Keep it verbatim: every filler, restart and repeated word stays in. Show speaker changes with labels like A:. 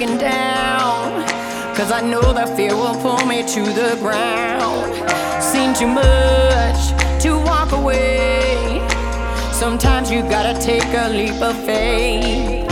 A: breaking down, 'cause I know that fear will pull me to the ground. Seen too much to walk away. Sometimes you gotta take a leap of faith.